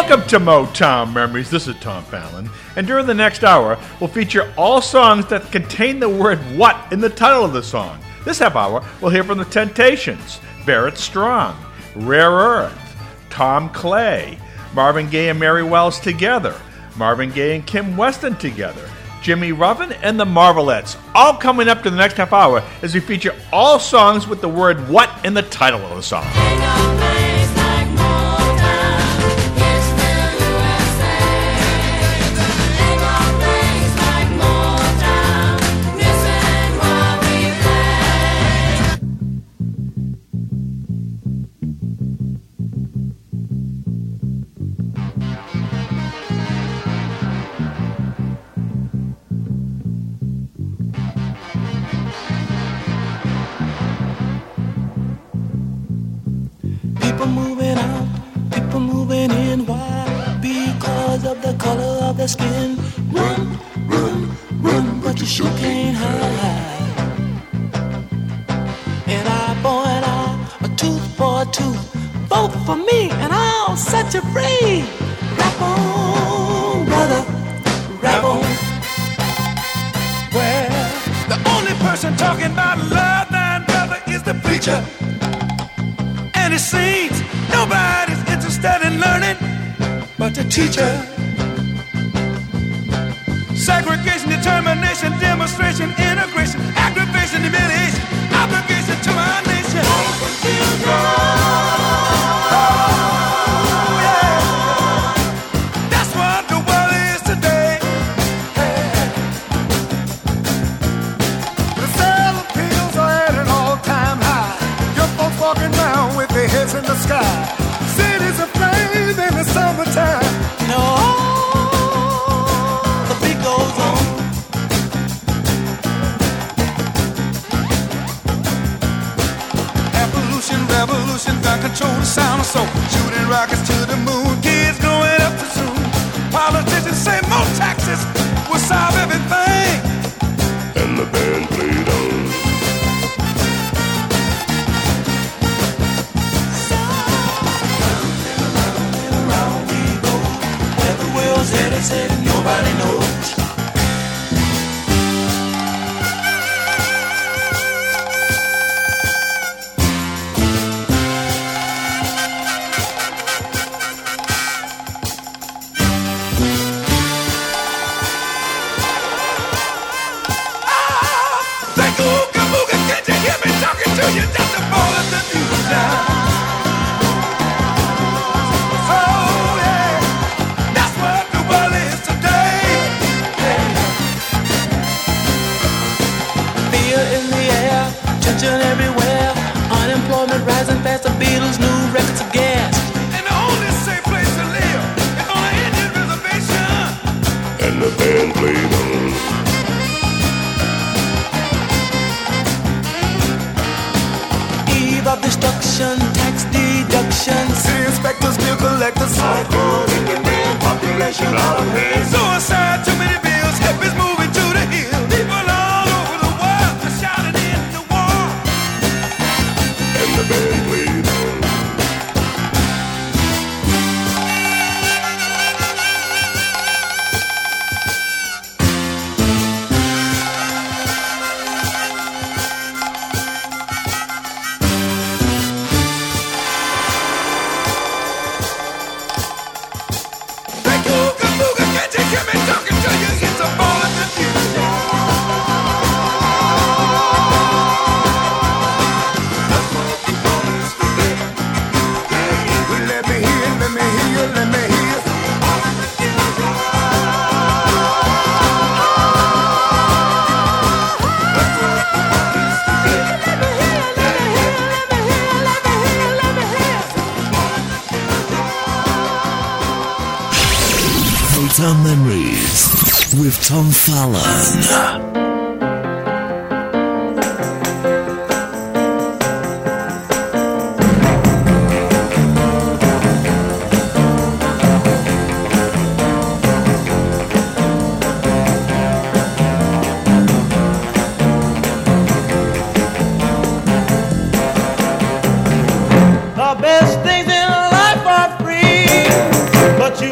Welcome to Motown Memories. This is Tom Fallon. And during the next hour, we'll feature all songs that contain the word what in the title of the song. This half hour, we'll hear from The Temptations, Barrett Strong, Rare Earth, Tom Clay, Marvin Gaye and Mary Wells Together, Marvin Gaye and Kim Weston Together, Jimmy Ruffin and the Marvelettes, all coming up to the next half hour as we feature all songs with the word what in the title of the song. Skin. Run, run, run, but you sure can't hide. An eye for an eye, a tooth for a tooth. Vote for me and I'll set you free. Rap on, brother, rap on. Well, the only person talking about love, man, brother, is the preacher. And it seems nobody's interested in learning but the teacher. Segregation, determination, demonstration, integration, aggravation, humiliation, obligation to our nation. Oh, yeah. That's what the world is today. The sale of pills are at an all-time high. Young folks walking around with their heads in the sky. Cities aflame in the summertime. No. Revolution, gun control, the sound of soul. Shooting rockets to the moon, kids growing up too soon. Politicians say more taxes will solve everything. And the band played on. So, round and around we go. Where the world's headed, nobody knows. Everywhere, unemployment rising fast, the Beatles' new records of gas. And the only safe place to live is on an Indian reservation. And the band played on. Eve of destruction, tax deductions. City inspectors, bill collectors. Psycho, thinking man, population out of hand. Suicide, too many bills, hippies moving to the hills. People all over the world are shouting in the war. And the band played on. Thank you, Kabuga, can't you hear me talking to you? It's a ball of confusion. Let me hear, let me hear, let me hear. Motown Memories with Tom Fallon. The best things in life are free, but you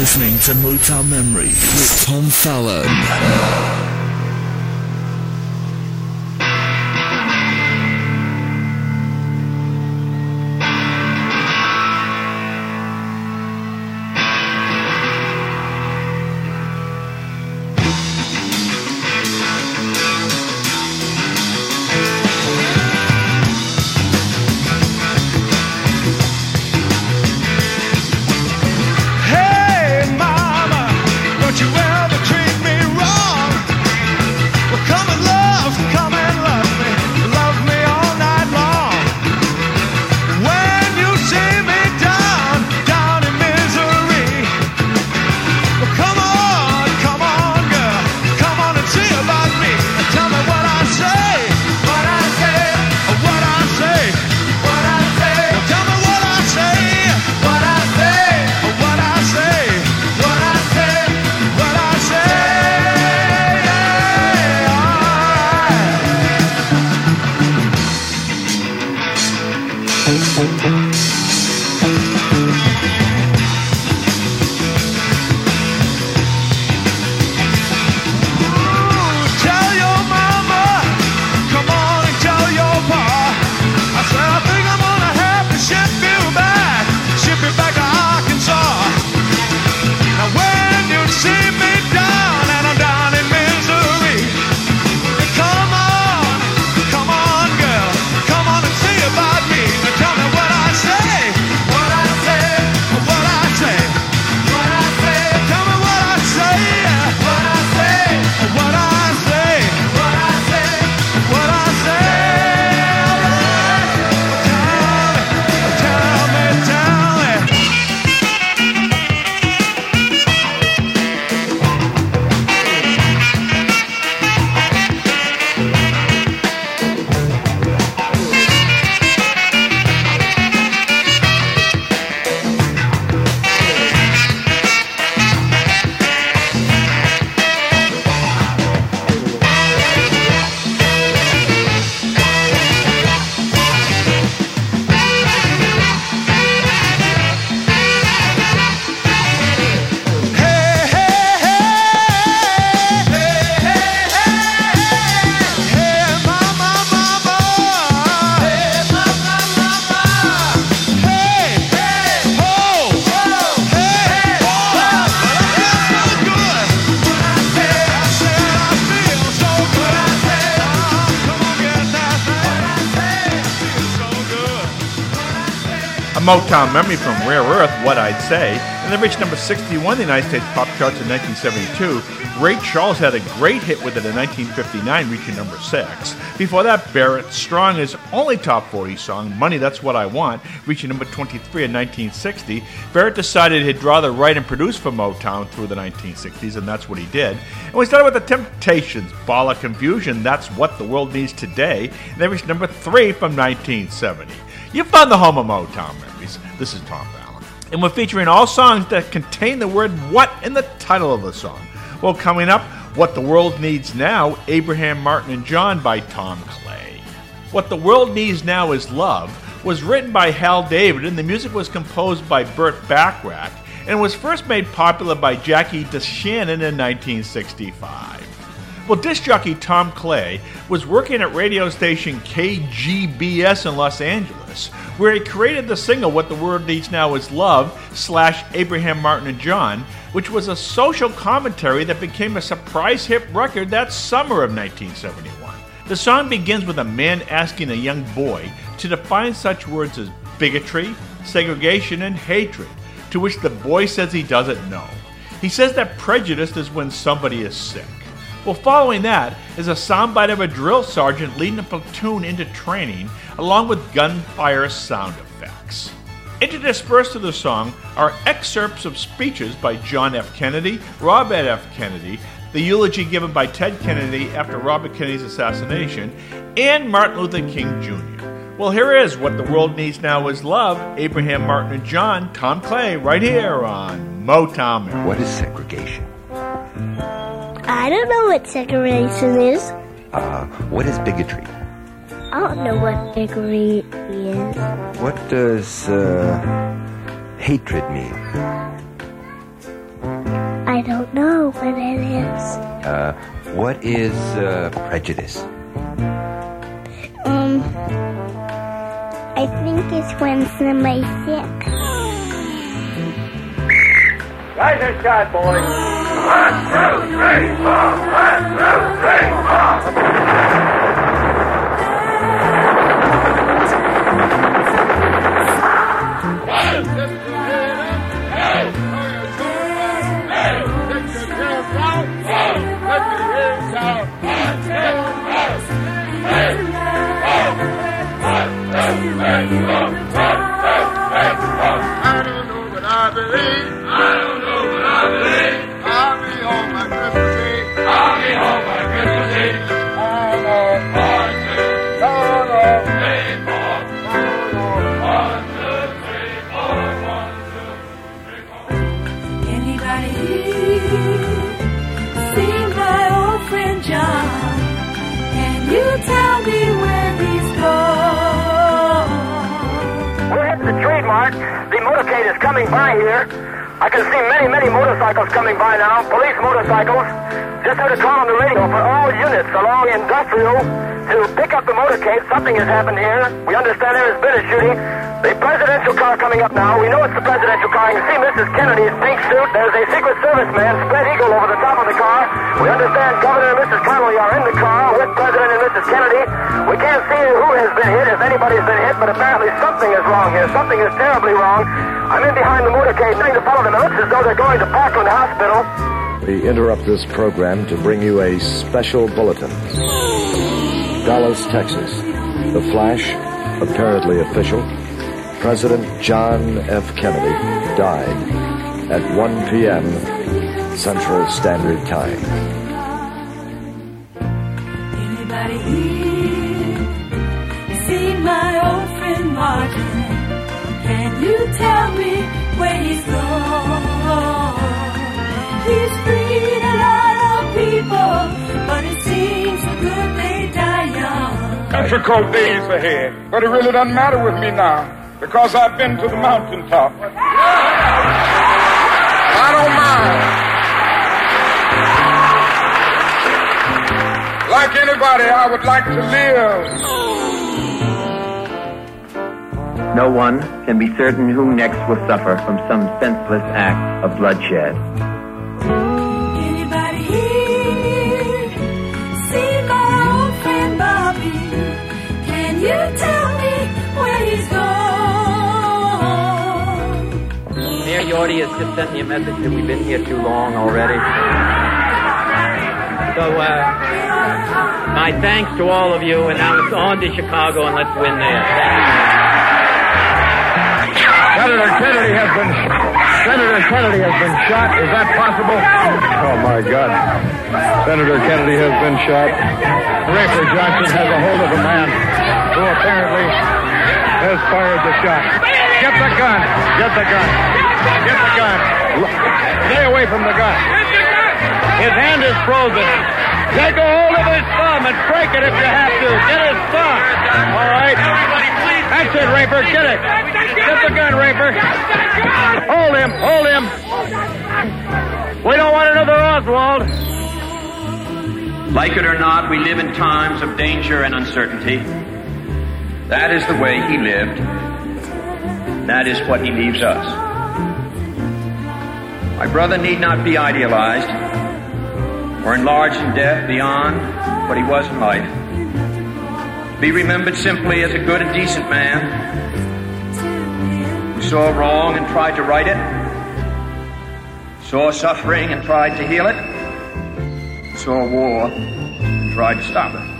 listening to Motown Memories with Tom Fallon. Motown memory from Rare Earth, What I'd Say, and they reached number 61 in the United States pop charts in 1972. Ray Charles had a great hit with it in 1959, reaching number 6. Before that, Barrett Strong, his only top 40 song, Money, That's What I Want, reaching number 23 in 1960. Barrett decided he'd rather write and produce for Motown through the 1960s, and that's what he did. And we started with the Temptations, Ball of Confusion, That's What the World Needs Today, and they reached number 3 from 1970. You found the home of Motown memories. This is Tom Fallon. And we're featuring all songs that contain the word what in the title of the song. Well, coming up, What the World Needs Now, Abraham, Martin, and John by Tom Clay. What the World Needs Now is Love was written by Hal David, and the music was composed by Burt Bacharach, and was first made popular by Jackie DeShannon in 1965. Well, disc jockey Tom Clay was working at radio station KGBS in Los Angeles, where he created the single What the World Needs Now Is Love / Abraham, Martin, and John, which was a social commentary that became a surprise hit record that summer of 1971. The song begins with a man asking a young boy to define such words as bigotry, segregation, and hatred, to which the boy says he doesn't know. He says that prejudice is when somebody is sick. Well, following that is a soundbite of a drill sergeant leading a platoon into training, along with gunfire sound effects. Interspersed to the song are excerpts of speeches by John F. Kennedy, Robert F. Kennedy, the eulogy given by Ted Kennedy after Robert Kennedy's assassination, and Martin Luther King Jr. Well, here is What the World Needs Now Is Love, Abraham, Martin, and John, Tom Clay, right here on Motown. What is segregation? I don't know what segregation is. What is bigotry? I don't know what bigotry is. What does hatred mean? I don't know what it is. What is prejudice? I think it's when somebody's sick. Rise and shot, boys. 1, 2, 3, 4. 1, 2, 3, 4. The motorcade is coming by here. I can see many motorcycles coming by now, police motorcycles. Just heard a call on the radio for all units along Industrial to pick up the motorcade. Something has happened here. We understand there has been a shooting. The presidential car coming up now. We know it's the presidential car. You can see Mrs. Kennedy's pink suit. There's a Secret Service man, spread eagle, over the top of the car. We understand Governor and Mrs. Connolly are in the car with President and Mrs. Kennedy. We can't see who has been hit, if anybody's been hit, but apparently something is wrong here. Something is terribly wrong. I'm in behind the motorcade, trying to follow them. It looks as though they're going to Parkland Hospital. We interrupt this program to bring you a special bulletin. Dallas, Texas. The flash, apparently official. President John F. Kennedy died at 1 p.m. Central Standard Time. Anybody here seen my old friend Martin? Can you tell me where he's gone? He's freed a lot of people, but it seems so good they die young. Difficult days ahead, but it really doesn't matter with me now, because I've been to the mountaintop. I don't mind. Like anybody, I would like to live. No one can be certain who next will suffer from some senseless act of bloodshed. Anybody here see my old friend Bobby? Can you tell me where he's gone? Mayor Yorty has just sent me a message that we've been here too long already. So, my thanks to all of you, and now it's on to Chicago, and let's win there. Senator Kennedy has been shot. Is that possible? Oh, my God. Senator Kennedy has been shot. Rafer Johnson has a hold of a man who apparently has fired the shot. Get the gun. Get the gun. Get the gun. Stay away from the gun. His hand is frozen. Take a hold of his thumb and break it if you have to. Get his thumb. All right. That's it, Rafer. Get it. Get the gun, Rafer. Hold him. Hold him. We don't want another Oswald. Like it or not, we live in times of danger and uncertainty. That is the way he lived. That is what he leaves us. My brother need not be idealized or enlarged in death beyond what he was in life. Be remembered simply as a good and decent man who saw wrong and tried to right it, saw suffering and tried to heal it, saw war and tried to stop it.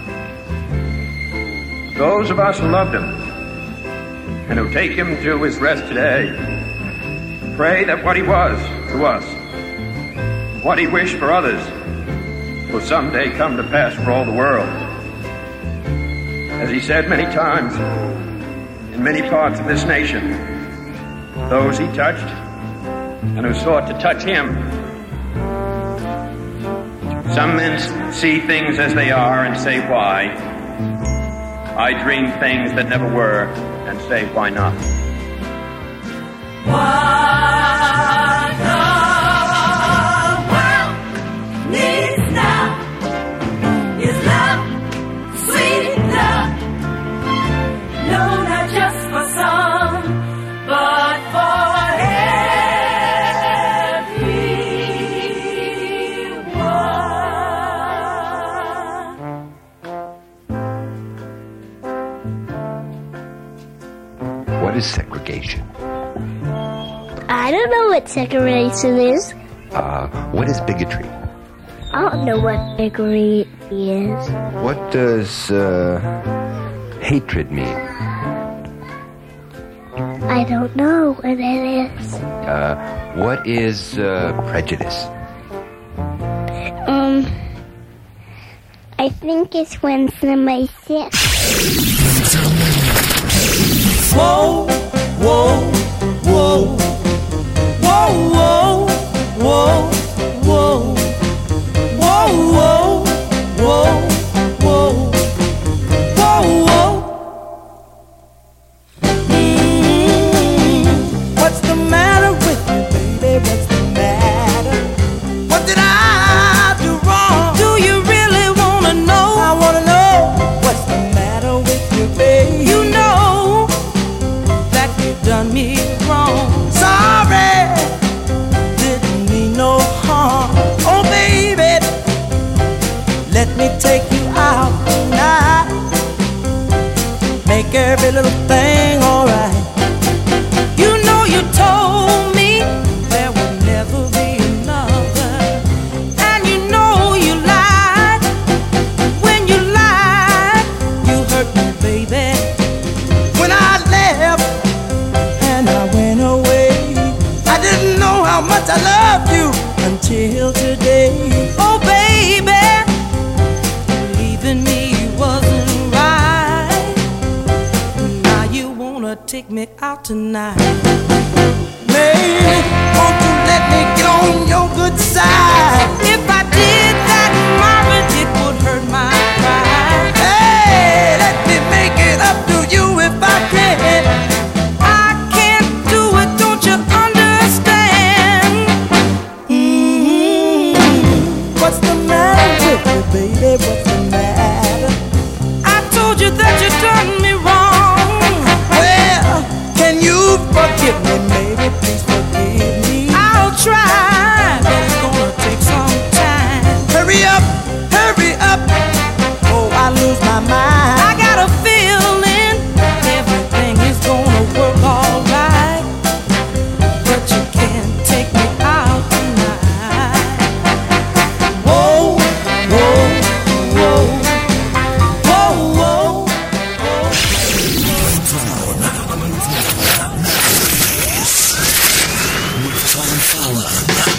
Those of us who loved him and who take him to his rest today pray that what he was to us, what he wished for others, will someday come to pass for all the world. As he said many times, in many parts of this nation, those he touched and who sought to touch him. Some men see things as they are and say, why? I dream things that never were and say, why not? Why not? segregation? I don't know what segregation is. What is bigotry? I don't know what bigotry is. What does hatred mean? I don't know what it is. What is prejudice? I think it's when somebody says. Whoa, whoa, whoa, whoa, whoa, whoa, whoa, whoa, whoa, whoa, whoa, whoa. What's the matter with you, baby? What's the matter? What did I do wrong? Do you really wanna know? I wanna know. What's the matter with you, baby? You know that you've done me wrong. Sorry, didn't mean no harm. Oh, baby, let me take you out tonight. Make every little thing alright. You know you told me there would never be another, and you know you lied. When you lied, you hurt me, baby. When I left and I went away, I didn't know how much I loved you until today. Oh, baby, leaving me wasn't right. Now you wanna take me out tonight. Baby, won't you let me get on your good side? If I did that, Margaret, it would hurt my pride. Hey, let me make it up to you if I can. I can't do it, don't you understand? What's the matter with you, baby? What's the matter? I told you that you done me wrong. Well, can you forgive me, maybe? Please forgive me. I'll try, but it's gonna take some time. Hurry up, oh, I lose my mind. I got a feeling everything is gonna work alright, but you can't take me out tonight. Whoa, whoa, whoa, whoa, whoa, With Tom Fallon.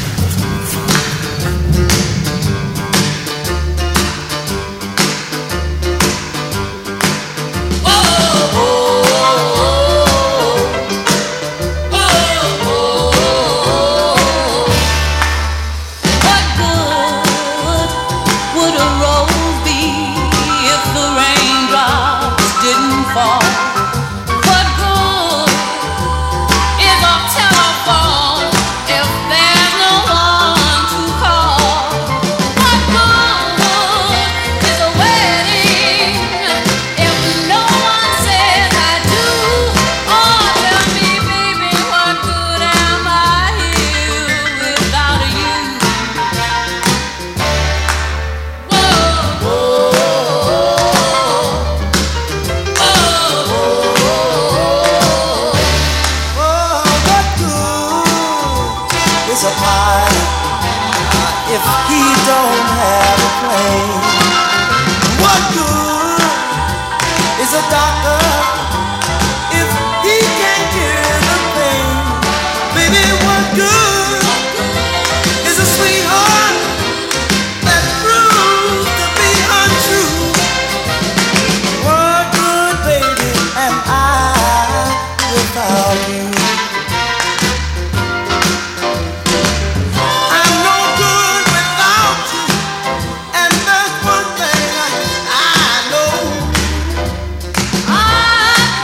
What good would a rose be if the raindrops didn't fall? What good is a telephone if there's no one to call? What good is a wedding if no one says I do? Oh, tell me, baby, what good am I here without you? what good is a pilot if he don't have a plane? What good is a doctor if he can't cure the pain? Baby, what good is a sweetheart that proves to be untrue? What good, baby, am I without you? I'm no good without you, and that's one thing I know. I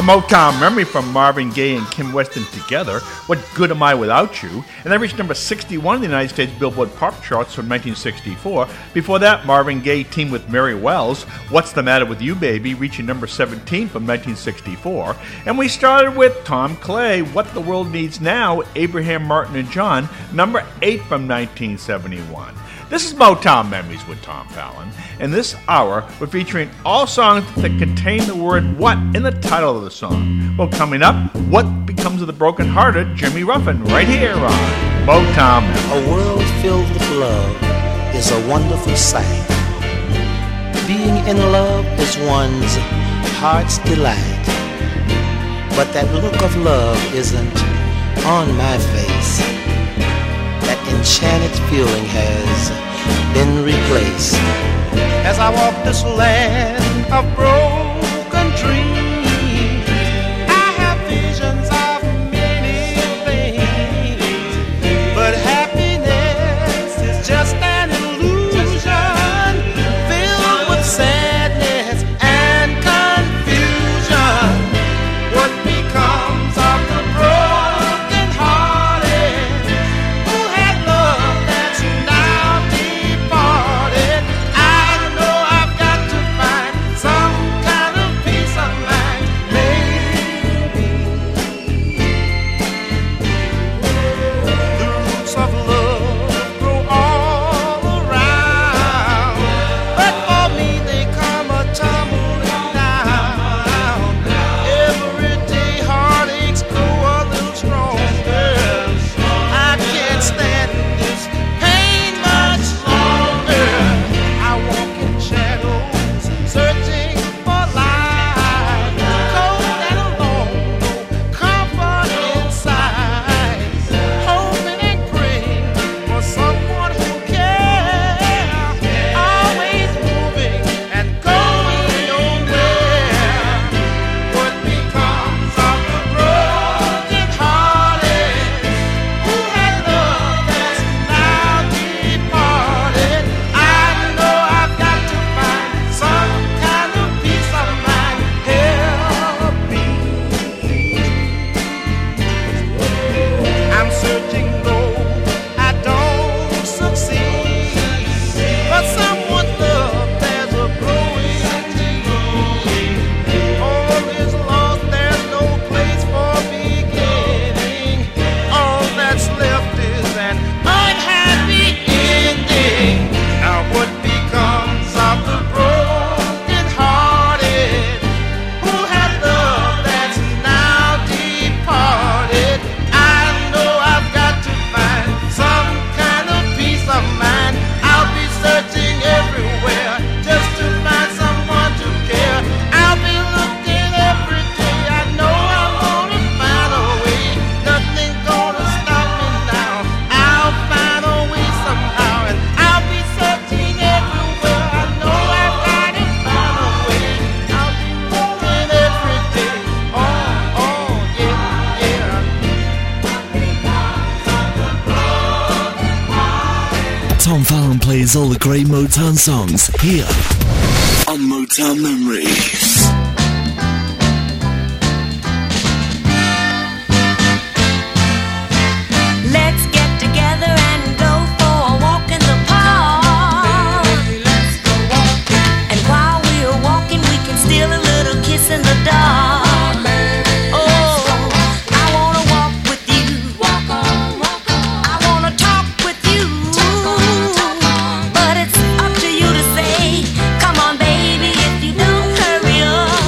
A Motown memory from Marvin Gaye and Kim Weston together, What Good Am I Without You? And that reached number 61 in the United States Billboard Pop Charts from 1964. Before that, Marvin Gaye teamed with Mary Wells, What's the Matter with You, Baby, reaching number 17 from 1964. And we started with Tom Clay, What the World Needs Now, Abraham Martin and John, number 8 from 1971. This is Motown Memories with Tom Fallon, and this hour we're featuring all songs that contain the word what in the title of the song. Well, coming up, What Becomes of the Broken-Hearted, Jimmy Ruffin, right here on Motown Memories. A world filled with love is a wonderful sight. Being in love is one's heart's delight. But that look of love isn't on my face. That enchanted feeling has been replaced. As I walk this land of broken dreams, I have visions of many things. But happiness is just an illusion filled with sadness and confusion. What becomes of the broken hearted who had love that's now departed? I know I've got to find some kind of peace of mind. Maybe the roots of love grow all around, but for me they come a tumbling down. Every day heartaches grow a little stronger. I can't stand this pain much longer. I walk in shadows, searching for light. Cold and alone, no comfort inside. Hoping and praying for someone who cares. Always moving and going nowhere. What becomes of the broken hearted who had love that's now departed? I know I've got to find some kind of peace of mind. Help me. I'm searching low, I don't succeed. But someone's love, there's a growing need. All is lost, there's no place for beginning. All that's left is an unhappy ending. Now what becomes of the broken hearted who had love that's now departed? I know I've got to find some kind of peace of mind. I'll be searching everywhere just to find someone to care. I'll be looking every day. I know I'm gonna find a way. Nothing's gonna stop me now. I'll find a way somehow, and I'll be searching everywhere. I know I've got to find a way. I'll be looking every day. Oh, yeah, yeah. Tom Fallon plays all the great Motown songs here on Motown Memories. Let's get together and go for a walk in the park. And while we're walking, we can steal a little kiss in the dark. Oh, I wanna walk with you. I wanna talk with you. But it's up to you to say, come on, baby, if you don't hurry up.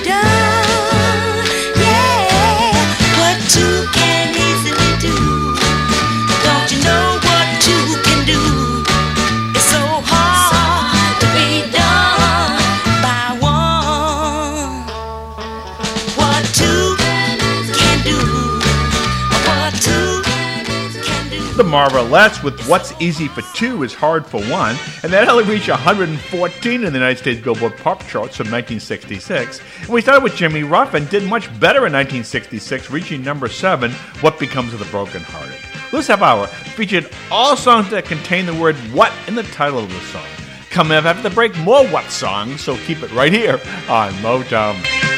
done. Yeah, what two can easily do. Don't you know what two can do? It's so hard to be done by one. What two can do. What two can do. The Marvelettes with What's Easy for Two is Hard for One, and that only reached 114 in the United States Billboard Pop charts from 1966. And we started with Jimmy Ruffin, did much better in 1966, reaching number 7, What Becomes of the Brokenhearted. This half hour featured all songs that contain the word what in the title of the song. Coming up after the break, more what songs, so keep it right here on Motown.